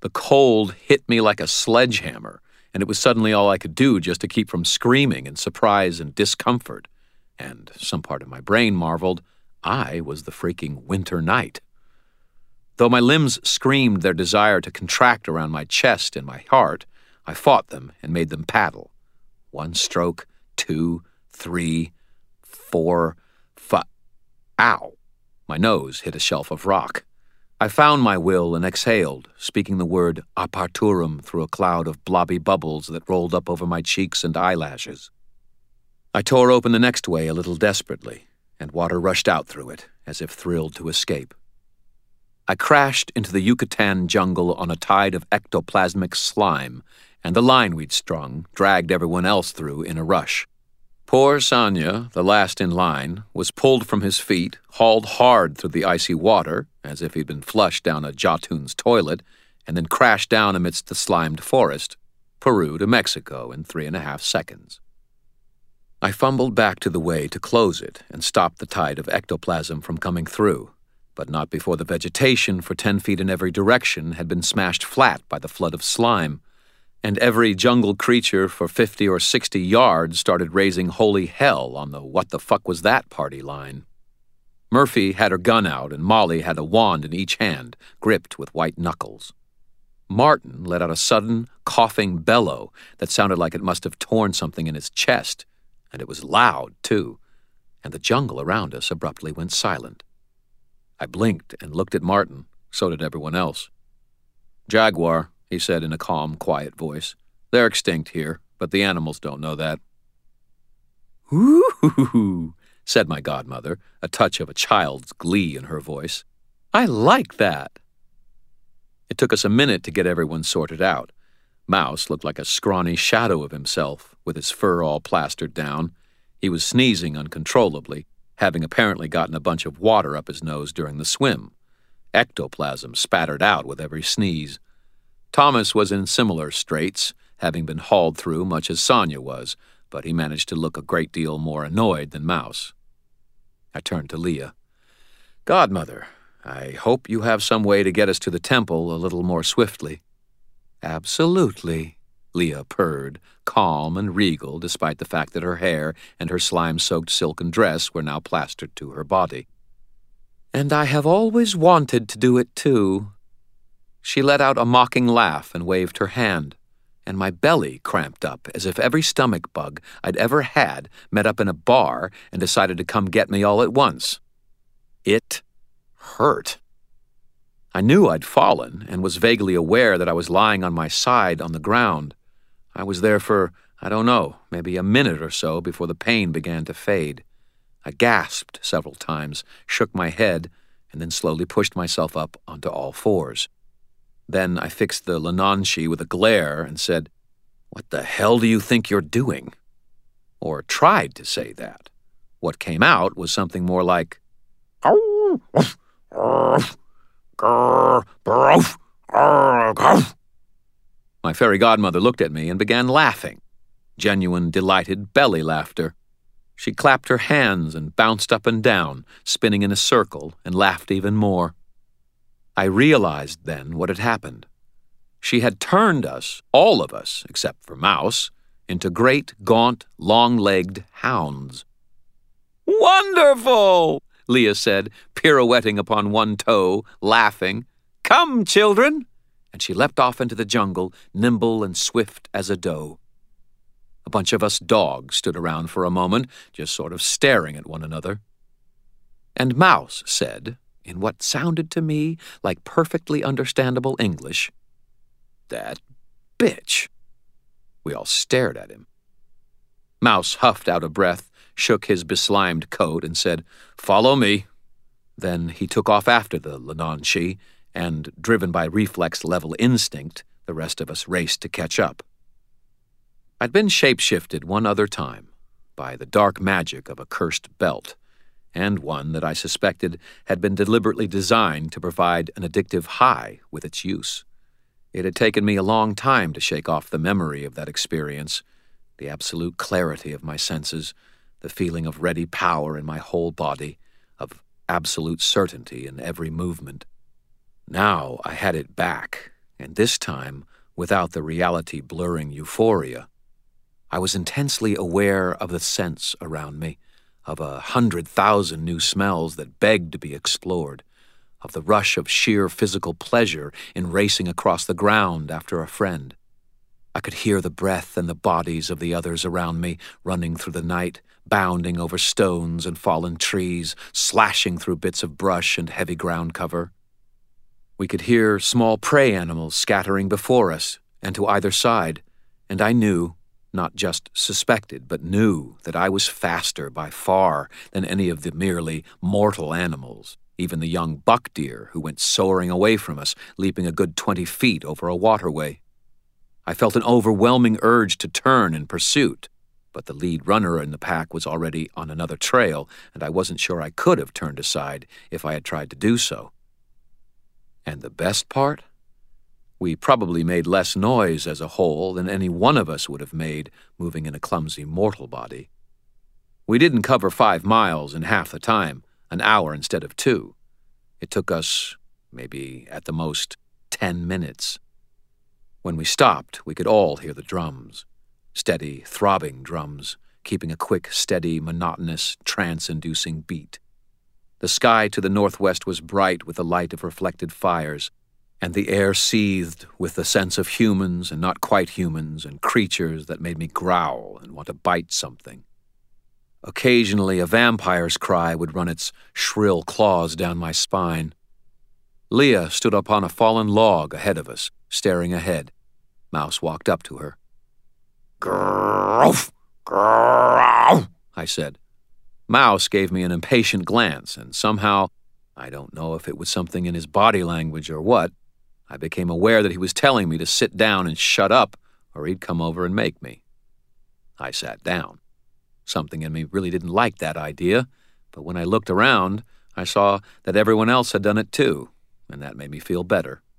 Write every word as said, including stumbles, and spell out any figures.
The cold hit me like a sledgehammer, and it was suddenly all I could do just to keep from screaming in surprise and discomfort. And some part of my brain marveled, I was the freaking winter night. Though my limbs screamed their desire to contract around my chest and my heart, I fought them and made them paddle. One stroke, two, three, four, five. Ow! My nose hit a shelf of rock. I found my will and exhaled, speaking the word aparturum through a cloud of blobby bubbles that rolled up over my cheeks and eyelashes. I tore open the next way a little desperately, and water rushed out through it, as if thrilled to escape. I crashed into the Yucatan jungle on a tide of ectoplasmic slime, and the line we'd strung dragged everyone else through in a rush. Poor Sanya, the last in line, was pulled from his feet, hauled hard through the icy water, as if he'd been flushed down a Jotun's toilet, and then crashed down amidst the slimed forest, Peru to Mexico in three and a half seconds. I fumbled back to the way to close it and stop the tide of ectoplasm from coming through, but not before the vegetation for ten feet in every direction had been smashed flat by the flood of slime, and every jungle creature for fifty or sixty yards started raising holy hell on the what-the-fuck-was-that party line. Murphy had her gun out, and Molly had a wand in each hand, gripped with white knuckles. Martin let out a sudden, coughing bellow that sounded like it must have torn something in his chest, and it was loud, too, and the jungle around us abruptly went silent. I blinked and looked at Martin. So did everyone else. "Jaguar," he said in a calm, quiet voice. "They're extinct here, but the animals don't know that." "Ooh," said my godmother, a touch of a child's glee in her voice. "I like that." It took us a minute to get everyone sorted out. Mouse looked like a scrawny shadow of himself, with his fur all plastered down. He was sneezing uncontrollably, having apparently gotten a bunch of water up his nose during the swim. Ectoplasm spattered out with every sneeze. Thomas was in similar straits, having been hauled through much as Sonia was, but he managed to look a great deal more annoyed than Mouse. I turned to Leah. "Godmother, I hope you have some way to get us to the temple a little more swiftly." "Absolutely," Leah purred, calm and regal despite the fact that her hair and her slime-soaked silken dress were now plastered to her body. "And I have always wanted to do it too." She let out a mocking laugh and waved her hand, and my belly cramped up as if every stomach bug I'd ever had met up in a bar and decided to come get me all at once. It hurt. I knew I'd fallen and was vaguely aware that I was lying on my side on the ground. I was there for, I don't know, maybe a minute or so before the pain began to fade. I gasped several times, shook my head, and then slowly pushed myself up onto all fours. Then I fixed the Lananshi with a glare and said, "What the hell do you think you're doing?" Or tried to say that. What came out was something more like, My fairy godmother looked at me and began laughing. Genuine, delighted belly laughter. She clapped her hands and bounced up and down, spinning in a circle, and laughed even more. I realized then what had happened. She had turned us, all of us, except for Mouse, into great, gaunt, long-legged hounds. "Wonderful!" Leah said, pirouetting upon one toe, laughing. "Come, children!" And she leapt off into the jungle, nimble and swift as a doe. A bunch of us dogs stood around for a moment, just sort of staring at one another. And Mouse said, in what sounded to me like perfectly understandable English, "That bitch." We all stared at him. Mouse huffed out a breath, shook his beslimed coat, and said, "Follow me." Then he took off after the Lananshi, and, driven by reflex-level instinct, the rest of us raced to catch up. I'd been shape-shifted one other time, by the dark magic of a cursed belt, and one that I suspected had been deliberately designed to provide an addictive high with its use. It had taken me a long time to shake off the memory of that experience, the absolute clarity of my senses, the feeling of ready power in my whole body, of absolute certainty in every movement. Now I had it back, and this time without the reality-blurring euphoria. I was intensely aware of the scents around me, of a hundred thousand new smells that begged to be explored, of the rush of sheer physical pleasure in racing across the ground after a friend. I could hear the breath and the bodies of the others around me running through the night, bounding over stones and fallen trees, slashing through bits of brush and heavy ground cover. We could hear small prey animals scattering before us and to either side, and I knew, not just suspected, but knew that I was faster by far than any of the merely mortal animals, even the young buck deer who went soaring away from us, leaping a good twenty feet over a waterway. I felt an overwhelming urge to turn in pursuit, but the lead runner in the pack was already on another trail, and I wasn't sure I could have turned aside if I had tried to do so. And the best part? We probably made less noise as a whole than any one of us would have made moving in a clumsy mortal body. We didn't cover five miles in half the time, an hour instead of two. It took us, maybe at the most, ten minutes. When we stopped, we could all hear the drums. Steady, throbbing drums, keeping a quick, steady, monotonous, trance-inducing beat. The sky to the northwest was bright with the light of reflected fires, and the air seethed with the sense of humans and not quite humans and creatures that made me growl and want to bite something. Occasionally, a vampire's cry would run its shrill claws down my spine. Leah stood upon a fallen log ahead of us, staring ahead. Mouse walked up to her. "Grrrf! Grrrf!" I said. Mouse gave me an impatient glance, and somehow, I don't know if it was something in his body language or what, I became aware that he was telling me to sit down and shut up, or he'd come over and make me. I sat down. Something in me really didn't like that idea, but when I looked around, I saw that everyone else had done it too, and that made me feel better.